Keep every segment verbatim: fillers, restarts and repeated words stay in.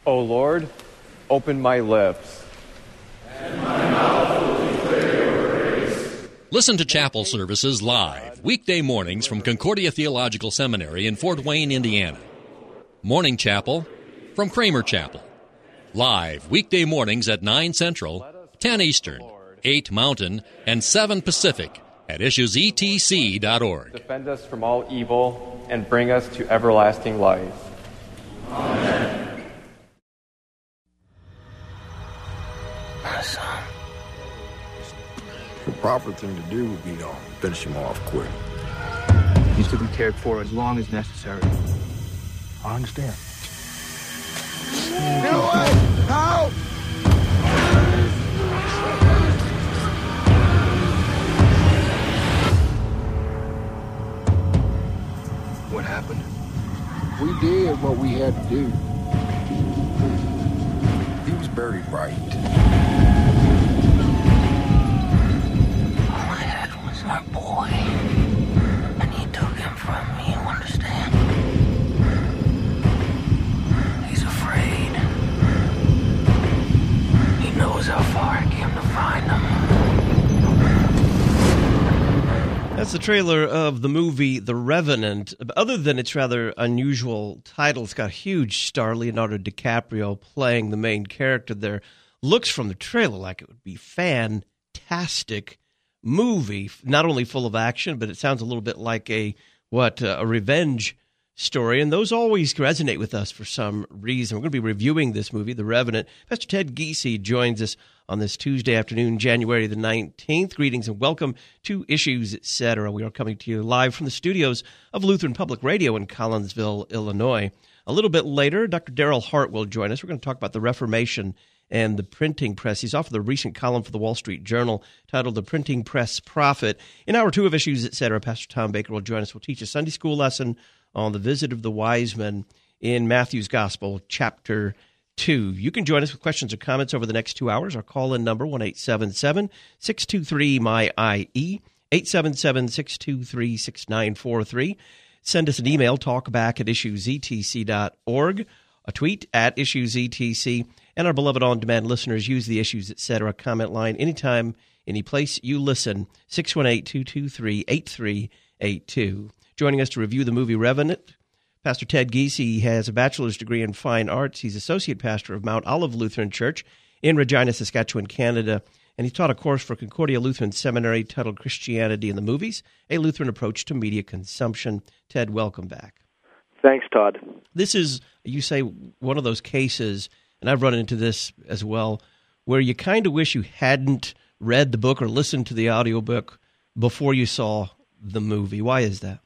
O Lord, open my lips. And my mouth will declare your praise. Listen to chapel services live, weekday mornings from Concordia Theological Seminary in Fort Wayne, Indiana. Morning Chapel from Kramer Chapel. Live, weekday mornings at nine Central, ten Eastern, eight Mountain, and seven Pacific at issues e t c dot org. Defend us from all evil and bring us to everlasting life. Amen. My son. The proper thing to do would be to finish him off quick. He's to be cared for as long as necessary. I understand. Get away! Help! What happened? We did what we had to do. He was buried right. All I had was our boy. And he took him from me, you understand? He's afraid. He knows how far I came to find him. That's the trailer of the movie The Revenant. Other than its rather unusual title, it's got a huge star, Leonardo DiCaprio, playing the main character there. Looks from the trailer like it would be fantastic movie, not only full of action, but it sounds a little bit like a what uh, a revenge story, and those always resonate with us for some reason. We're going to be reviewing this movie, The Revenant. Pastor Ted Giese joins us on this Tuesday afternoon, January the nineteenth. Greetings and welcome to Issues, et cetera. We are coming to you live from the studios of Lutheran Public Radio in Collinsville, Illinois. A little bit later, Doctor Daryl Hart will join us. We're going to talk about the Reformation and the printing press. He's offered a recent column for the Wall Street Journal titled The Printing Press Prophet. In hour two of Issues, et cetera, Pastor Tom Baker will join us. We'll teach a Sunday school lesson on the visit of the wise men in Matthew's Gospel, chapter two. You can join us with questions or comments over the next two hours. Our call-in number, one eight seven seven, six two three, M Y I E, eight seven seven, six two three, six nine four three. Send us an email, talkback at issues e t c dot org, a tweet at issues e t c, and our beloved on-demand listeners use the Issues, et cetera comment line anytime, any place you listen, six one eight, two two three, eight three eight two. Joining us to review the movie Revenant, Pastor Ted Giese. He has a bachelor's degree in fine arts. He's associate pastor of Mount Olive Lutheran Church in Regina, Saskatchewan, Canada. And he taught a course for Concordia Lutheran Seminary titled Christianity in the Movies, a Lutheran Approach to Media Consumption. Ted, welcome back. Thanks, Todd. This is, you say, one of those cases, and I've run into this as well, where you kind of wish you hadn't read the book or listened to the audiobook before you saw the movie. Why is that?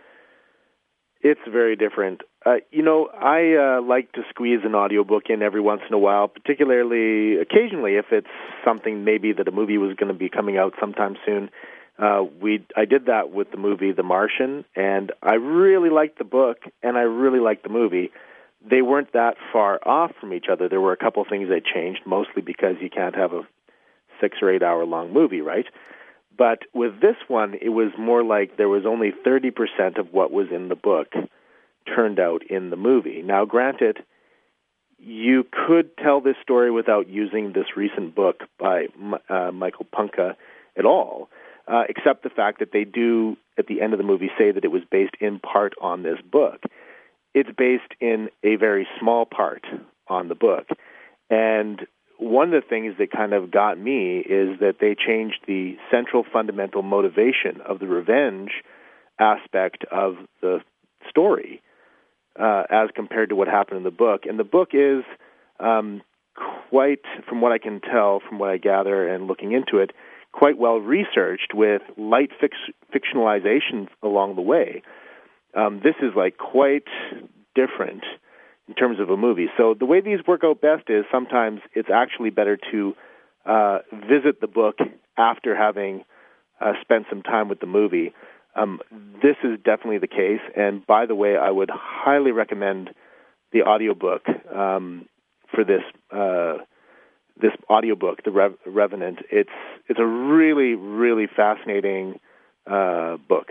It's very different. Uh, you know, I uh, like to squeeze an audiobook in every once in a while, particularly occasionally if it's something maybe that a movie was going to be coming out sometime soon. Uh, we I did that with the movie The Martian, and I really liked the book, and I really liked the movie. They weren't that far off from each other. There were a couple things that changed, mostly because you can't have a six or eight hour long movie, right? But with this one, it was more like there was only thirty percent of what was in the book turned out in the movie. Now, granted, you could tell this story without using this recent book by uh, Michael Punke at all, uh, except the fact that they do, at the end of the movie, say that it was based in part on this book. It's based in a very small part on the book. And one of the things that kind of got me is that they changed the central fundamental motivation of the revenge aspect of the story uh, as compared to what happened in the book. And the book is um, quite, from what I can tell, from what I gather and looking into it, quite well researched with light fix- fictionalization along the way. Um, this is like quite different in terms of a movie. So the way these work out best is sometimes it's actually better to uh, visit the book after having uh, spent some time with the movie. Um, this is definitely the case. And by the way, I would highly recommend the audiobook um, for this uh, this audiobook, The Rev- Revenant. It's it's a really, really fascinating uh, book.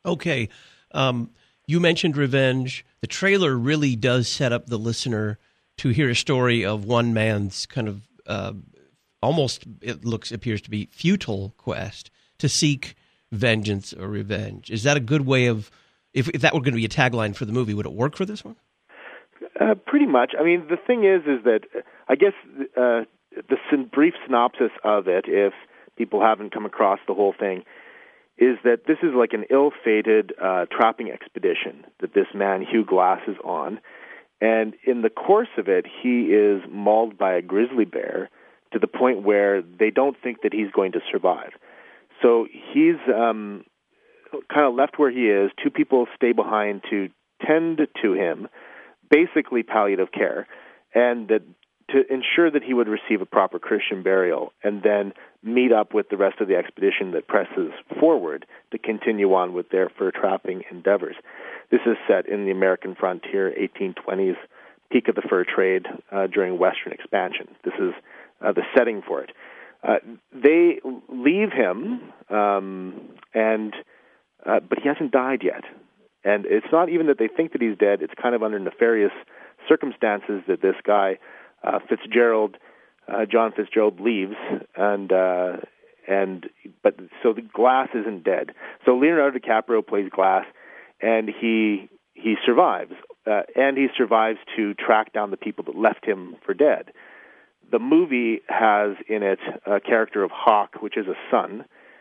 Okay. Um You mentioned revenge. The trailer really does set up the listener to hear a story of one man's kind of uh, almost, it looks, appears to be futile quest to seek vengeance or revenge. Is that a good way of, if, if that were going to be a tagline for the movie, would it work for this one? Uh, pretty much. I mean, the thing is, is that I guess uh, the syn- brief synopsis of it, if people haven't come across the whole thing, is that this is like an ill-fated uh, trapping expedition that this man, Hugh Glass, is on. And in the course of it, he is mauled by a grizzly bear to the point where they don't think that he's going to survive. So he's um, kind of left where he is. Two people stay behind to tend to him, basically palliative care, and that to ensure that he would receive a proper Christian burial, and then meet up with the rest of the expedition that presses forward to continue on with their fur trapping endeavors. This is set in the American frontier, eighteen twenties, peak of the fur trade uh, during Western expansion. This is uh, the setting for it. Uh, they leave him, um, and uh, but he hasn't died yet. And it's not even that they think that he's dead. It's kind of under nefarious circumstances that this guy, uh, Fitzgerald, uh, John Fitzgerald, leaves, and uh, and but so the Glass isn't dead. So Leonardo DiCaprio plays Glass, and he he survives, uh, and he survives to track down the people that left him for dead. The movie has in it a character of Hawk, which is a son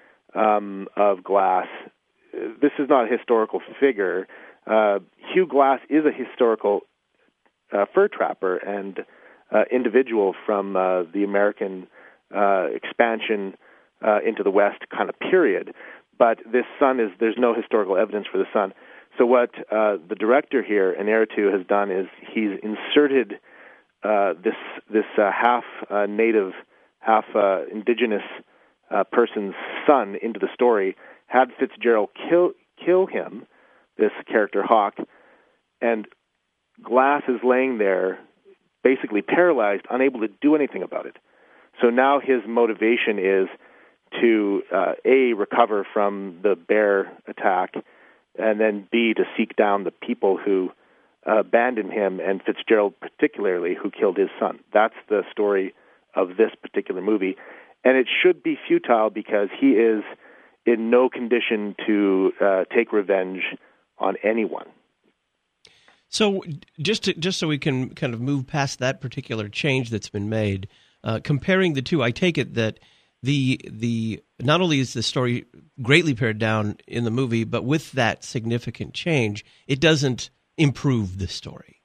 um, of Glass. This is not a historical figure. Uh, Hugh Glass is a historical uh, fur trapper and uh, individual from uh, the American uh, expansion uh, into the West kind of period. But this son is, there's no historical evidence for the son. So what uh, the director here, Inarritu, has done is he's inserted uh, this this uh, half uh, native, half uh, indigenous uh, person's son into the story, had Fitzgerald kill kill him, this character Hawk, and Glass is laying there basically paralyzed, unable to do anything about it. So now his motivation is to, uh, A, recover from the bear attack, and then B, to seek down the people who uh, abandoned him, and Fitzgerald particularly, who killed his son. That's the story of this particular movie. And it should be futile because he is in no condition to uh, take revenge on anyone. So just to, just so we can kind of move past that particular change that's been made, uh, comparing the two, I take it that the the not only is the story greatly pared down in the movie, but with that significant change, it doesn't improve the story.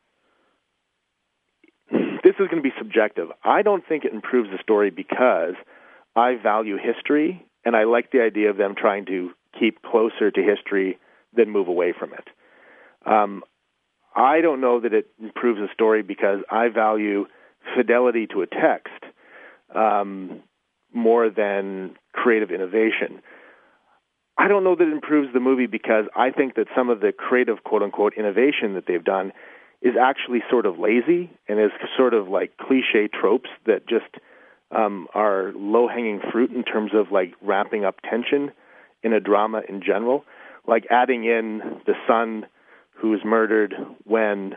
This is going to be subjective. I don't think it improves the story because I value history, and I like the idea of them trying to keep closer to history than move away from it. Um, I don't know that it improves the story because I value fidelity to a text um, more than creative innovation. I don't know that it improves the movie because I think that some of the creative, quote-unquote, innovation that they've done is actually sort of lazy and is sort of like cliche tropes that just um, are low-hanging fruit in terms of like ramping up tension in a drama in general, like adding in the son who is murdered when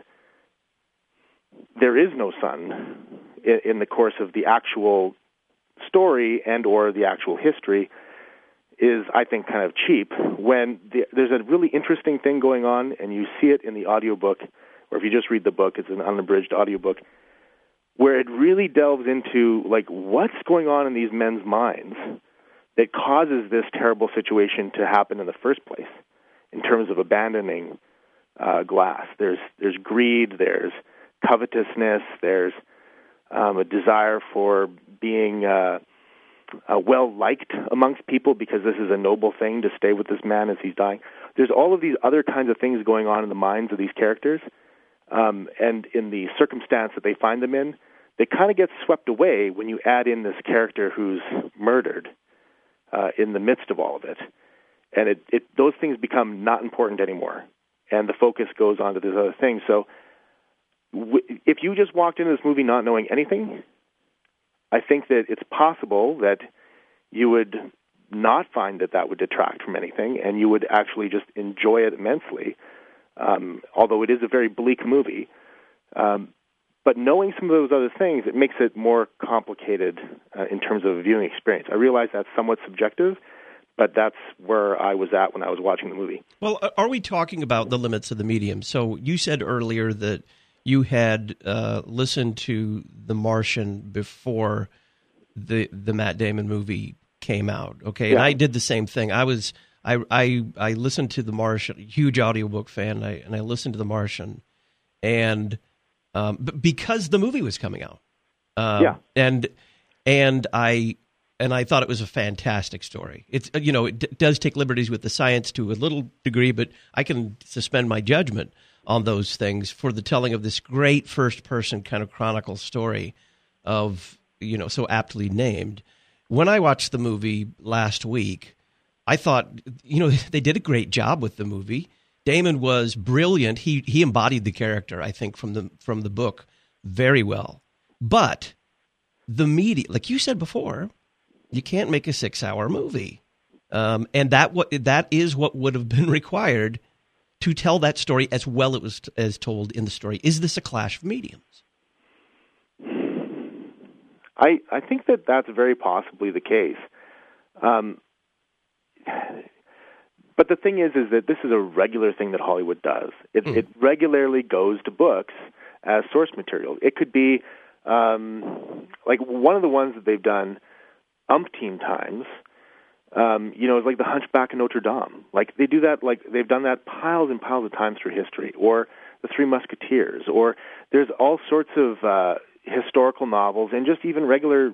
there is no son in, in the course of the actual story and or the actual history is, I think, kind of cheap. When the, there's a really interesting thing going on and you see it in the audiobook, or if you just read the book, it's an unabridged audiobook, where it really delves into like what's going on in these men's minds that causes this terrible situation to happen in the first place in terms of abandoning uh, Glass. There's there's greed, there's covetousness, there's um, a desire for being uh, uh, well-liked amongst people because this is a noble thing to stay with this man as he's dying. There's all of these other kinds of things going on in the minds of these characters, um, and in the circumstance that they find them in, they kind of get swept away when you add in this character who's murdered uh, in the midst of all of it. And it, it those things become not important anymore, and the focus goes on to this other thing. So w- if you just walked into this movie not knowing anything, I think that it's possible that you would not find that that would detract from anything, and you would actually just enjoy it immensely, um, although it is a very bleak movie. Um, But knowing some of those other things, it makes it more complicated uh, in terms of a viewing experience. I realize that's somewhat subjective, but that's where I was at when I was watching the movie. Well, are we talking about the limits of the medium? So you said earlier that you had uh, listened to The Martian before the the Matt Damon movie came out, okay? Yeah. And I did the same thing. I was I I, I listened to The Martian, huge audiobook fan, and I, and I listened to The Martian, and um, b- because the movie was coming out, um, yeah, and and I. And I thought it was a fantastic story. It's you know it d- does take liberties with the science to a little degree, but I can suspend my judgment on those things for the telling of this great first-person kind of chronicle story of you know so aptly named. When I watched the movie last week, I thought you know they did a great job with the movie. Damon was brilliant. He he embodied the character, I think, from the from the book very well. But the media, like you said before, you can't make a six-hour movie, um, and that what that is what would have been required to tell that story as well it was t- as told in the story. Is this a clash of mediums? I I think that that's very possibly the case. Um, but the thing is, is that this is a regular thing that Hollywood does. It, mm. it regularly goes to books as source material. It could be um, like one of the ones that they've done umpteen times, um, you know, it's like the Hunchback of Notre Dame. Like they do that, like they've done that piles and piles of times through history, or the Three Musketeers, or there's all sorts of uh, historical novels and just even regular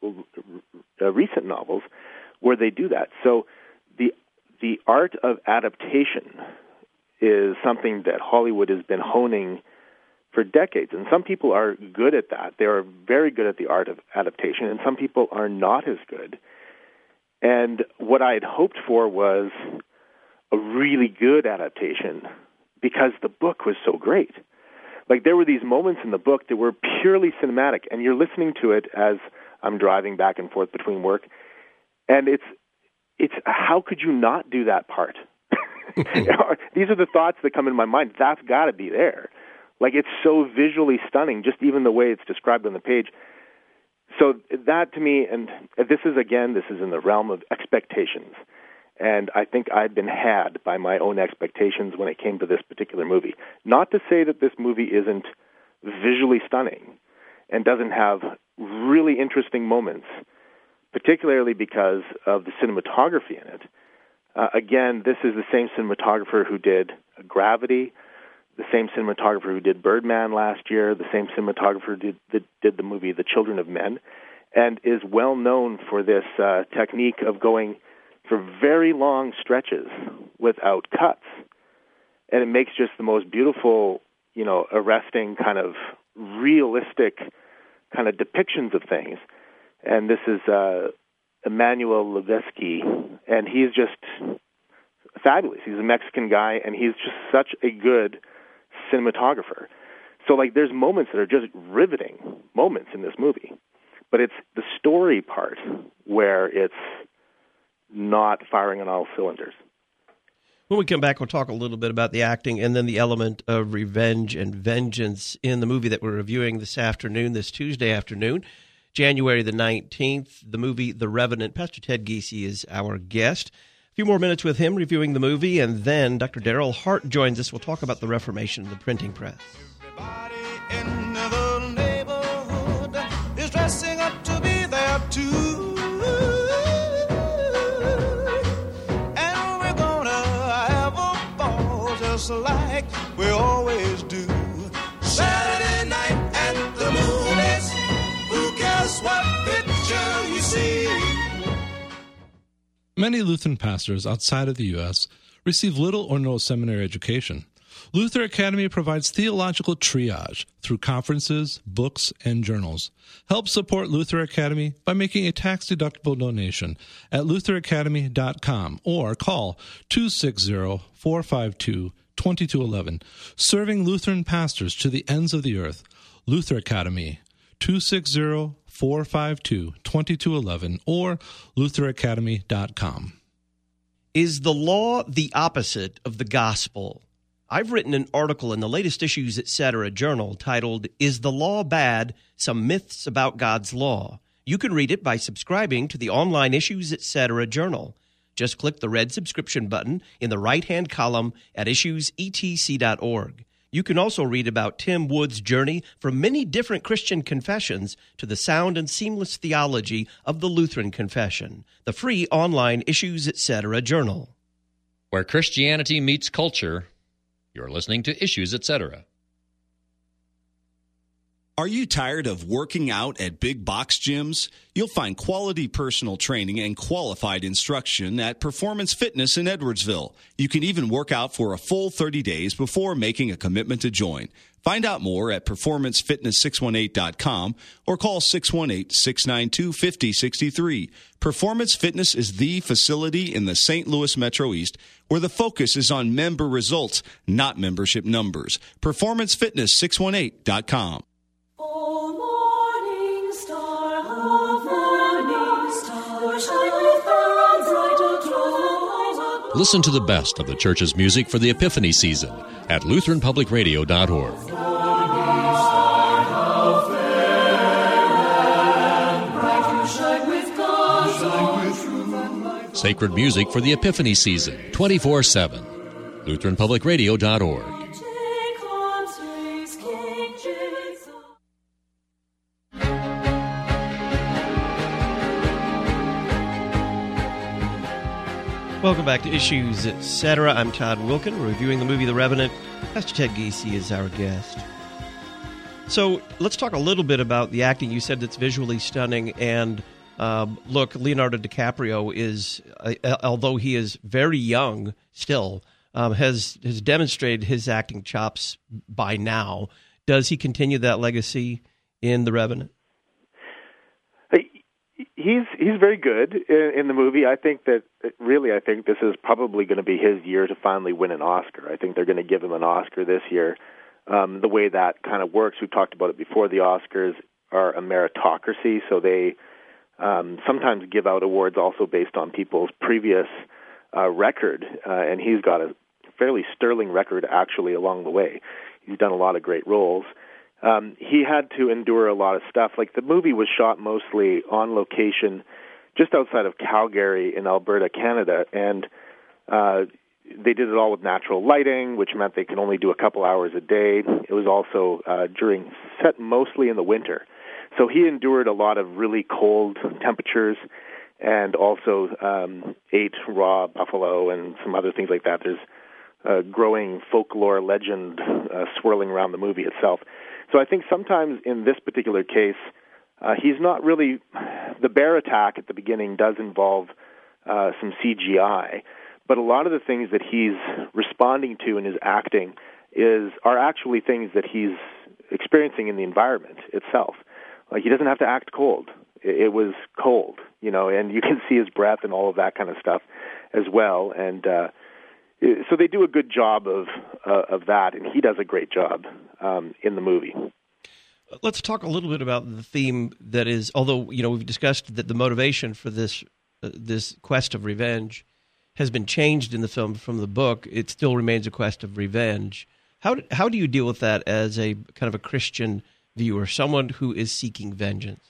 uh, recent novels where they do that. So the the art of adaptation is something that Hollywood has been honing for decades, and some people are good at that. They are very good at the art of adaptation, and some people are not as good. And what I had hoped for was a really good adaptation because the book was so great. Like, there were these moments in the book that were purely cinematic, and you're listening to it as I'm driving back and forth between work, and it's, it's how could you not do that part? These are the thoughts that come in my mind. That's got to be there. Like, it's so visually stunning, just even the way it's described on the page. So that, to me, and this is, again, this is in the realm of expectations. And I think I'd been had by my own expectations when it came to this particular movie. Not to say that this movie isn't visually stunning and doesn't have really interesting moments, particularly because of the cinematography in it. Uh, again, this is the same cinematographer who did Gravity, the same cinematographer who did Birdman last year, the same cinematographer who did, did, did the movie The Children of Men, and is well known for this uh, technique of going for very long stretches without cuts. And it makes just the most beautiful, you know, arresting kind of realistic kind of depictions of things. And this is uh, Emmanuel Lubezki, and he's just fabulous. He's a Mexican guy, and he's just such a good cinematographer. So, like, there's moments that are just riveting moments in this movie. But it's the story part where it's not firing on all cylinders. When we come back, we'll talk a little bit about the acting and then the element of revenge and vengeance in the movie that we're reviewing this afternoon, this Tuesday afternoon, January the nineteenth, the movie The Revenant. Pastor Ted Giese is our guest. A few more minutes with him reviewing the movie, and then Doctor Daryl Hart joins us. We'll talk about the Reformation of the printing press. Everybody in the neighborhood is dressing up to be there too. And we're gonna have a ball just like we always do. Saturday night at the movies, who cares what picture you see? Many Lutheran pastors outside of the U S receive little or no seminary education. Luther Academy provides theological triage through conferences, books, and journals. Help support Luther Academy by making a tax-deductible donation at luther academy dot com or call two six zero, four five two, two two one one. Serving Lutheran pastors to the ends of the earth. Luther Academy, two six zero, four five two, two two one one or luther academy dot com. Is the law the opposite of the gospel? I've written an article in the latest Issues Etc. journal titled, Is the Law Bad? Some Myths About God's Law. You can read it by subscribing to the online Issues Etc. journal. Just click the red subscription button in the right-hand column at issues e t c dot org. You can also read about Tim Wood's journey from many different Christian confessions to the sound and seamless theology of the Lutheran Confession, the free online Issues Etc. journal. Where Christianity meets culture, you're listening to Issues Etc. Are you tired of working out at big box gyms? You'll find quality personal training and qualified instruction at Performance Fitness in Edwardsville. You can even work out for a full thirty days before making a commitment to join. Find out more at performance fitness six one eight dot com or call six one eight, six nine two, five zero six three. Performance Fitness is the facility in the Saint Louis Metro East where the focus is on member results, not membership numbers. performance fitness six one eight dot com. Listen to the best of the church's music for the Epiphany season at lutheran public radio dot org. Sacred music for the Epiphany season, twenty-four seven. lutheran public radio dot org. Welcome back to Issues Etc. I'm Todd Wilkin. We're reviewing the movie The Revenant. Pastor Ted Gacy is our guest. So let's talk a little bit about the acting. You said it's visually stunning. And uh, look, Leonardo DiCaprio is, uh, although he is very young still, um, has, has demonstrated his acting chops by now. Does he continue that legacy in The Revenant? He's he's very good in, in the movie. I think that really, I think this is probably going to be his year to finally win an Oscar. I think they're going to give him an Oscar this year. Um, the way that kind of works, we've talked about it before. The Oscars are a meritocracy, so they um, sometimes give out awards also based on people's previous uh, record, uh, and he's got a fairly sterling record actually along the way. He's done a lot of great roles. Um, he had to endure a lot of stuff. Like the movie was shot mostly on location just outside of Calgary in Alberta, Canada, and uh, they did it all with natural lighting, which meant they could only do a couple hours a day. It was also uh, during set mostly in the winter. So he endured a lot of really cold temperatures and also um, ate raw buffalo and some other things like that. There's a growing folklore legend uh, swirling around the movie itself. So I think sometimes in this particular case, uh, he's not really, the bear attack at the beginning does involve uh, some C G I, but a lot of the things that he's responding to in his acting is are actually things that he's experiencing in the environment itself. Like he doesn't have to act cold. It, it was cold, you know, and you can see his breath and all of that kind of stuff as well. And uh, so they do a good job of uh, of that, and he does a great job um, in the movie. Let's talk a little bit about the theme that is, although, you know, we've discussed that the motivation for this uh, this quest of revenge has been changed in the film from the book. It still remains a quest of revenge. How do, how do you deal with that as a kind of a Christian viewer, someone who is seeking vengeance?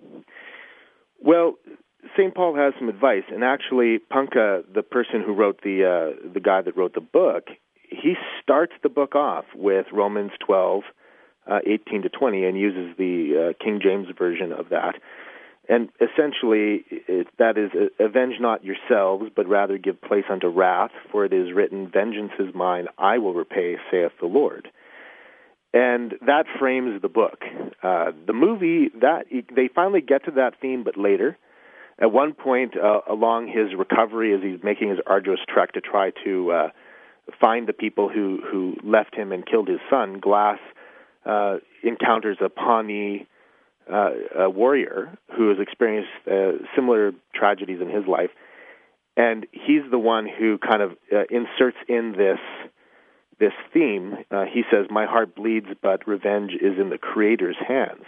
Well, Saint Paul has some advice, and actually, Punka, the person who wrote the uh, the guy that wrote the book, he starts the book off with Romans twelve, uh, eighteen to twenty, and uses the uh, King James version of that. And essentially, it, that is, avenge not yourselves, but rather give place unto wrath, for it is written, vengeance is mine, I will repay, saith the Lord. And that frames the book. Uh, the movie, that they finally get to that theme, but later. At one point uh, along his recovery, as he's making his arduous trek to try to uh, find the people who, who left him and killed his son, Glass uh, encounters a Pawnee uh, a warrior who has experienced uh, similar tragedies in his life, and he's the one who kind of uh, inserts in this this theme. Uh, he says, "My heart bleeds, but revenge is in the Creator's hands."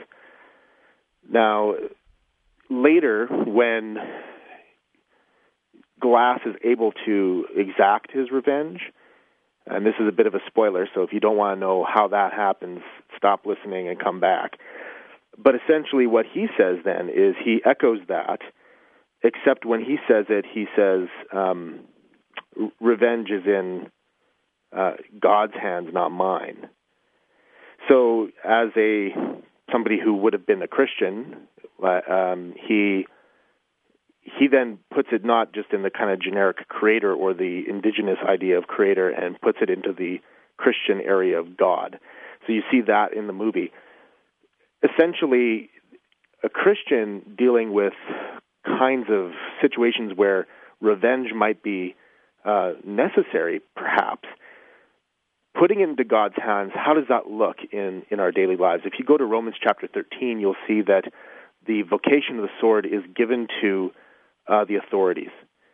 Now, later, when Glass is able to exact his revenge, And this is a bit of a spoiler, so if you don't want to know how that happens, stop listening and come back. But essentially what he says then is he echoes that, except when he says it, he says um, revenge is in uh, God's hands, not mine. So as a somebody who would have been a Christian, uh, um, he he then puts it not just in the kind of generic creator or the indigenous idea of creator and puts it into the Christian area of God. So you see that in the movie. Essentially, a Christian dealing with kinds of situations where revenge might be uh, necessary, perhaps, putting it into God's hands, how does that look in, in our daily lives? If you go to Romans chapter thirteen, you'll see that the vocation of the sword is given to uh, the authorities.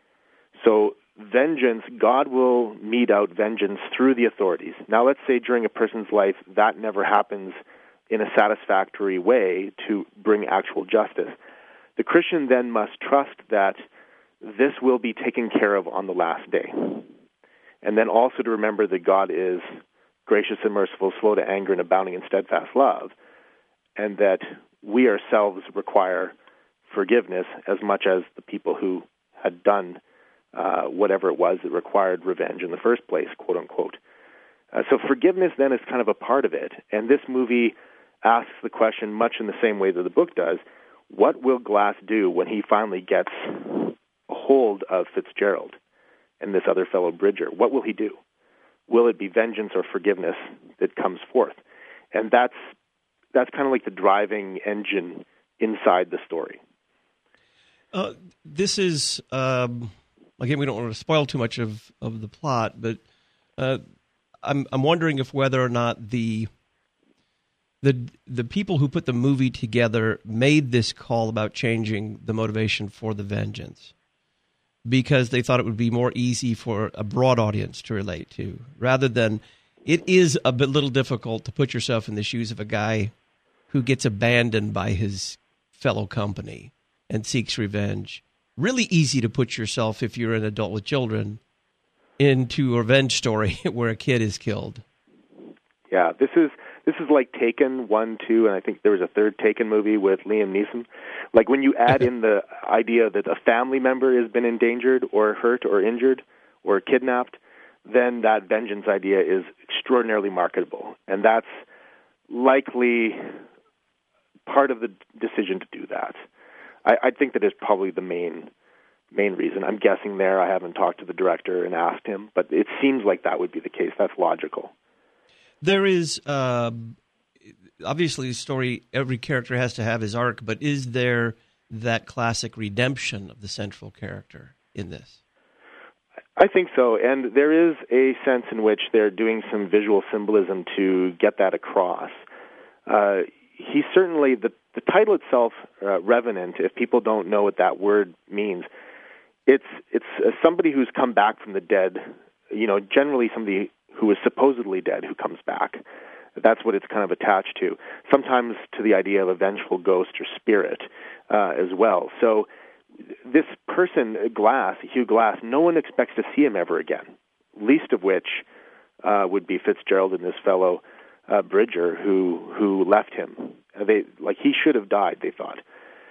So vengeance, God will mete out vengeance through the authorities. Now let's say during a person's life that never happens in a satisfactory way to bring actual justice. The Christian then must trust that this will be taken care of on the last day. And then also to remember that God is gracious and merciful, slow to anger, and abounding in steadfast love, and that we ourselves require forgiveness as much as the people who had done uh, whatever it was that required revenge in the first place, quote unquote. Uh, so forgiveness then is kind of a part of it. And this movie asks the question much in the same way that the book does, what will Glass do when he finally gets a hold of Fitzgerald and this other fellow Bridger? What will he do? Will it be vengeance or forgiveness that comes forth? And that's that's kind of like the driving engine inside the story. Uh, this is, um, again, we don't want to spoil too much of, of the plot, but uh, I'm I'm wondering if whether or not the the the people who put the movie together made this call about changing the motivation for the vengeance because they thought it would be more easy for a broad audience to relate to, rather than it is a bit little difficult to put yourself in the shoes of a guy who gets abandoned by his fellow company and seeks revenge. Really easy to put yourself, if you're an adult with children, into a revenge story where a kid is killed. Yeah, this is this is like Taken one, two, and I think there was a third Taken movie with Liam Neeson. Like when you add in the idea that a family member has been endangered or hurt or injured or kidnapped, then that vengeance idea is extraordinarily marketable. And that's likely part of the decision to do that. I, I think that is probably the main main reason. I'm guessing there. I haven't talked to the director and asked him, but it seems like that would be the case. That's logical. There is, uh, obviously, a story, every character has to have his arc, but is there that classic redemption of the central character in this? I think so, and there is a sense in which they're doing some visual symbolism to get that across. Uh, he certainly, the, the title itself, uh, Revenant, if people don't know what that word means, it's it's uh, somebody who's come back from the dead, you know, generally somebody who is supposedly dead who comes back. That's what it's kind of attached to. Sometimes to the idea of a vengeful ghost or spirit uh, as well. So this person, Glass, Hugh Glass, no one expects to see him ever again, least of which uh, would be Fitzgerald and this fellow uh, Bridger who who left him. Uh, they like he should have died, they thought.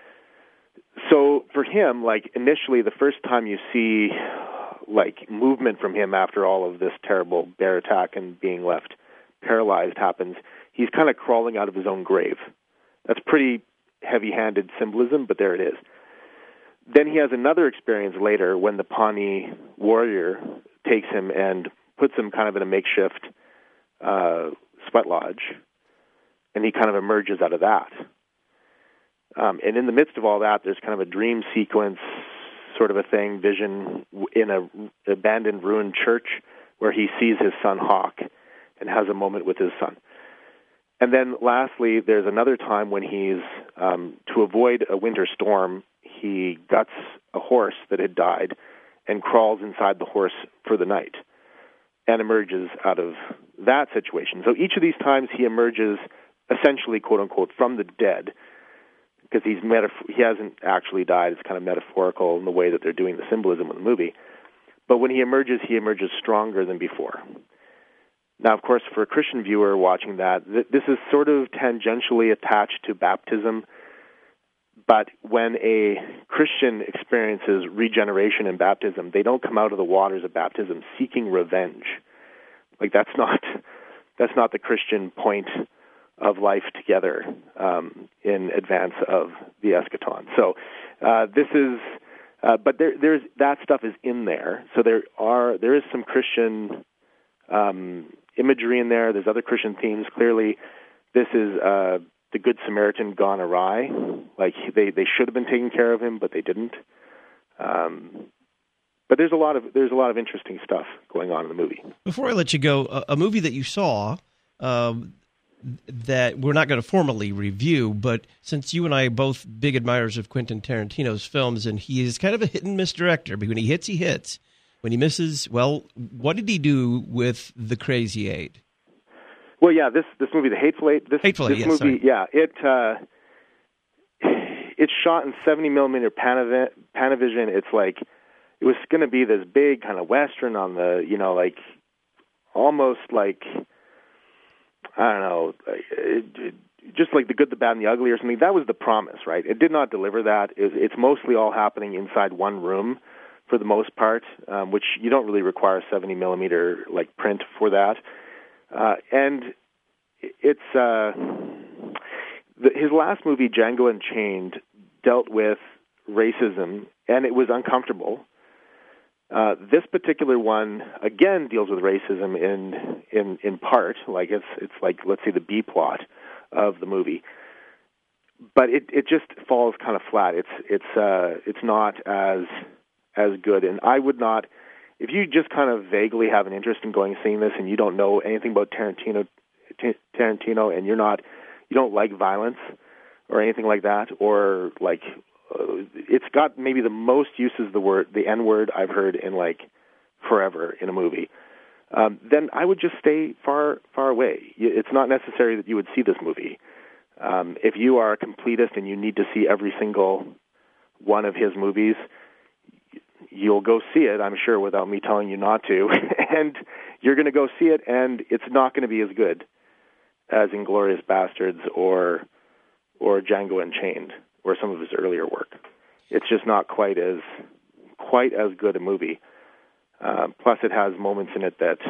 So for him, like initially the first time you see like movement from him after all of this terrible bear attack and being left paralyzed happens, he's kind of crawling out of his own grave. That's pretty heavy-handed symbolism, but there it is. Then he has another experience later when the Pawnee warrior takes him and puts him kind of in a makeshift uh, sweat lodge, and he kind of emerges out of that. Um, and in the midst of all that, there's kind of a dream sequence sort of a thing, vision in a abandoned ruined church where he sees his son Hawk and has a moment with his son. And then lastly, there's another time when he's, um, to avoid a winter storm, he guts a horse that had died and crawls inside the horse for the night and emerges out of that situation. So each of these times he emerges essentially, quote unquote, from the dead, because he's metaph- he hasn't actually died. It's kind of metaphorical in the way that they're doing the symbolism of the movie. But when he emerges, he emerges stronger than before. Now, of course, for a Christian viewer watching that, th- this is sort of tangentially attached to baptism, but when a Christian experiences regeneration in baptism, they don't come out of the waters of baptism seeking revenge. Like, that's not that's not the Christian point of life together um, in advance of the eschaton. So uh, this is, uh, but there, there's that stuff is in there. So there are there is some Christian um, imagery in there. There's other Christian themes. Clearly, this is uh, the Good Samaritan gone awry. Like they, they should have been taking care of him, but they didn't. Um, but there's a lot of there's a lot of interesting stuff going on in the movie. Before I let you go, a, a movie that you saw um, that we're not going to formally review, but since you and I are both big admirers of Quentin Tarantino's films, and he is kind of a hit and miss director, but when he hits, he hits. When he misses, well, what did he do with The Crazy Eight? Well, yeah, this this movie, The Hateful Eight. This, Hateful this Eight, movie, yes, yeah, it uh, it's shot in seventy millimeter Panavi- Panavision. It's like it was going to be this big kind of western on the, you know, like almost like I don't know, it, it, just like The Good, the Bad, and the Ugly or something. That was the promise, right? It did not deliver that. It, it's mostly all happening inside one room, for the most part, um, which you don't really require seventy millimeter like print for that. Uh, and it's uh, the, his last movie, Django Unchained, dealt with racism, and it was uncomfortable. Uh, this particular one again deals with racism in in in part, like it's it's like let's say the B plot of the movie, but it it just falls kind of flat. It's it's uh, it's not as as good, and I would not, if you just kind of vaguely have an interest in going and seeing this and you don't know anything about Tarantino, T- Tarantino and you're not, you don't like violence or anything like that, or like, uh, it's got maybe the most uses the word, the N-word I've heard in like forever in a movie, um, then I would just stay far, far away. It's not necessary that you would see this movie. Um, if you are a completist and you need to see every single one of his movies, you'll go see it, I'm sure, without me telling you not to, and you're going to go see it, and it's not going to be as good as Inglourious Bastards or or Django Unchained or some of his earlier work. It's just not quite as quite as good a movie. Uh, plus, it has moments in it that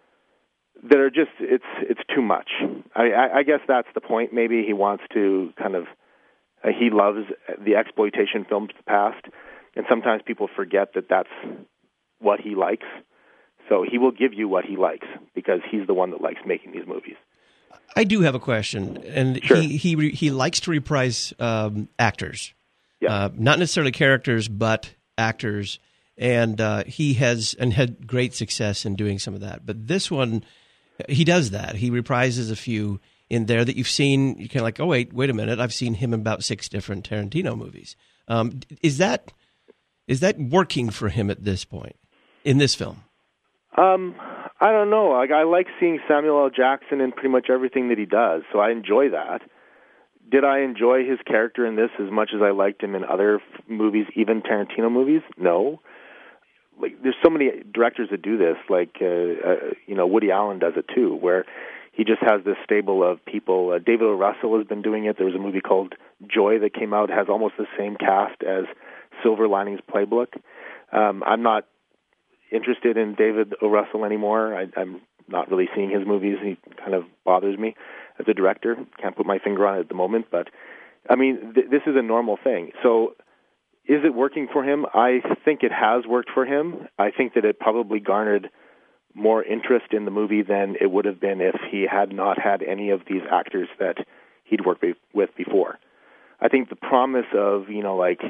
that are just it's it's too much. I, I, I guess that's the point. Maybe he wants to kind of uh, he loves the exploitation films of the past. And sometimes people forget that that's what he likes. So he will give you what he likes because he's the one that likes making these movies. I do have a question. And sure. he, he he likes to reprise um, actors. Yeah. Uh, not necessarily characters, but actors. And uh, he has and had great success in doing some of that. But this one, he does that. He reprises a few in there that you've seen. You're kind of like, oh, wait, wait a minute. I've seen him in about six different Tarantino movies. Um, is that... Is that working for him at this point in this film? Um, I don't know. Like I like seeing Samuel L. Jackson in pretty much everything that he does, so I enjoy that. Did I enjoy his character in this as much as I liked him in other f- movies, even Tarantino movies? No. Like there's so many directors that do this. Like uh, uh, you know, Woody Allen does it too, where he just has this stable of people. Uh, David O. Russell has been doing it. There was a movie called Joy that came out, has almost the same cast as Silver Linings Playbook. Um, I'm not interested in David O. Russell anymore. I, I'm not really seeing his movies. He kind of bothers me as a director. Can't put my finger on it at the moment, but I mean, th- this is a normal thing. So is it working for him? I think it has worked for him. I think that it probably garnered more interest in the movie than it would have been if he had not had any of these actors that he'd worked be- with before. I think the promise of, you know, like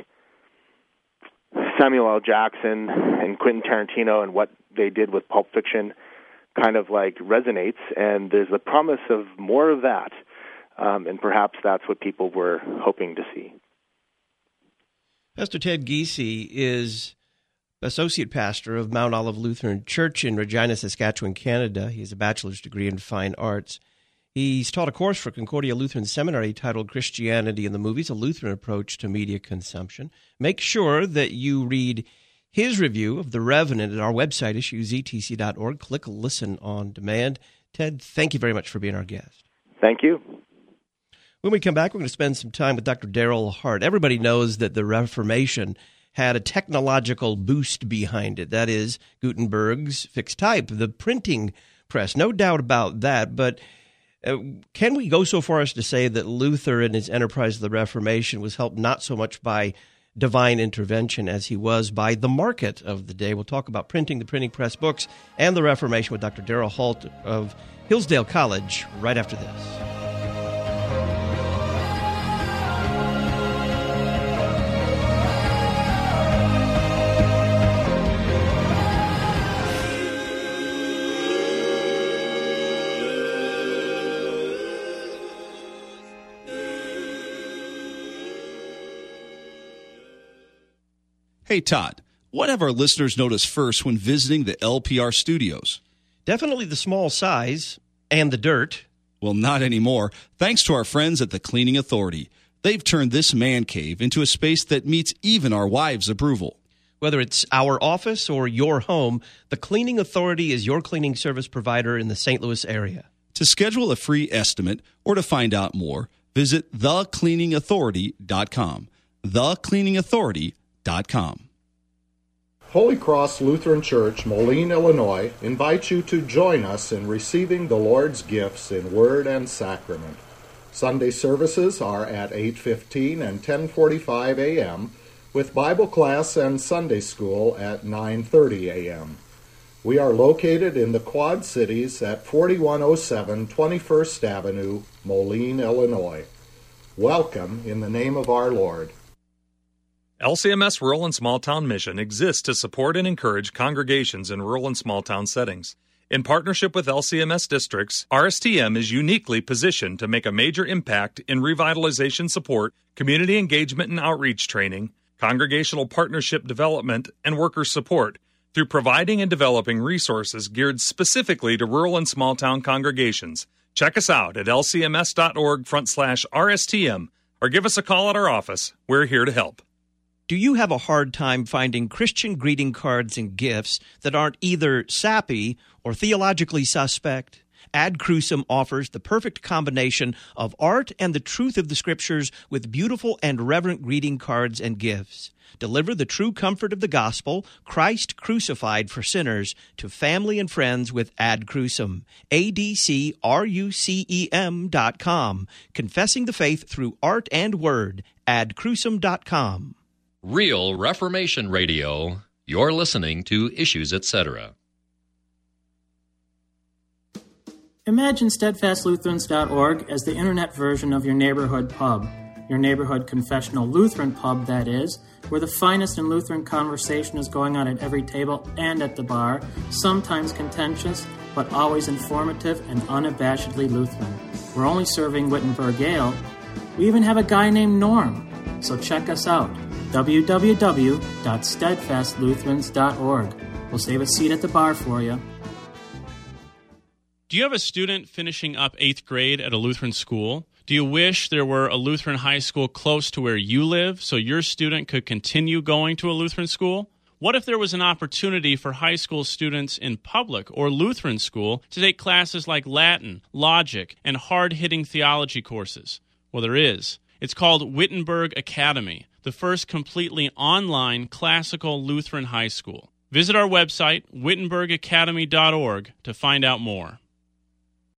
Samuel L. Jackson and Quentin Tarantino and what they did with Pulp Fiction kind of like resonates, and there's the promise of more of that, um, and perhaps that's what people were hoping to see. Pastor Ted Giese is associate pastor of Mount Olive Lutheran Church in Regina, Saskatchewan, Canada. He has a bachelor's degree in fine arts. He's taught a course for Concordia Lutheran Seminary titled Christianity in the Movies, a Lutheran Approach to Media Consumption. Make sure that you read his review of The Revenant at our website, issue z t c dot org. Click Listen on Demand. Ted, thank you very much for being our guest. Thank you. When we come back, we're going to spend some time with Doctor Daryl Hart. Everybody knows that the Reformation had a technological boost behind it. That is, Gutenberg's fixed type, the printing press. No doubt about that. But uh, can we go so far as to say that Luther and his enterprise of the Reformation was helped not so much by divine intervention as he was by the market of the day? We'll talk about printing, the printing press, books, and the Reformation with Doctor Daryl Hart of Hillsdale College right after this. Hey, Todd, what have our listeners noticed first when visiting the L P R studios? Definitely the small size and the dirt. Well, not anymore. Thanks to our friends at the Cleaning Authority. They've turned this man cave into a space that meets even our wives' approval. Whether it's our office or your home, the Cleaning Authority is your cleaning service provider in the Saint Louis area. To schedule a free estimate or to find out more, visit the cleaning authority dot com. the cleaning authority dot com. Holy Cross Lutheran Church, Moline, Illinois, invites you to join us in receiving the Lord's gifts in word and sacrament. Sunday services are at eight fifteen and ten forty-five a.m., with Bible class and Sunday school at nine thirty a.m. We are located in the Quad Cities at forty-one oh seven twenty-first Avenue, Moline, Illinois. Welcome in the name of our Lord. L C M S Rural and Small Town Mission exists to support and encourage congregations in rural and small town settings. In partnership with L C M S districts, R S T M is uniquely positioned to make a major impact in revitalization support, community engagement and outreach training, congregational partnership development, and worker support through providing and developing resources geared specifically to rural and small town congregations. Check us out at lcms.org front slash RSTM or give us a call at our office. We're here to help. Do you have a hard time finding Christian greeting cards and gifts that aren't either sappy or theologically suspect? Ad Crucem offers the perfect combination of art and the truth of the Scriptures with beautiful and reverent greeting cards and gifts. Deliver the true comfort of the gospel, Christ crucified for sinners, to family and friends with Ad Crucem. A D C R U C E M dot com. Confessing the faith through art and word. ad crucem dot com. Real Reformation Radio. You're listening to Issues, et cetera. Imagine steadfast lutherans dot org as the internet version of your neighborhood pub. Your neighborhood confessional Lutheran pub, that is, where the finest in Lutheran conversation is going on at every table and at the bar, sometimes contentious, but always informative and unabashedly Lutheran. We're only serving Wittenberg Ale. We even have a guy named Norm. So check us out. w w w dot steadfast lutherans dot org. We'll save a seat at the bar for you. Do you have a student finishing up eighth grade at a Lutheran school? Do you wish there were a Lutheran high school close to where you live so your student could continue going to a Lutheran school? What if there was an opportunity for high school students in public or Lutheran school to take classes like Latin, logic, and hard-hitting theology courses? Well, there is. It's called Wittenberg Academy, the first completely online classical Lutheran high school. Visit our website, wittenberg academy dot org, to find out more.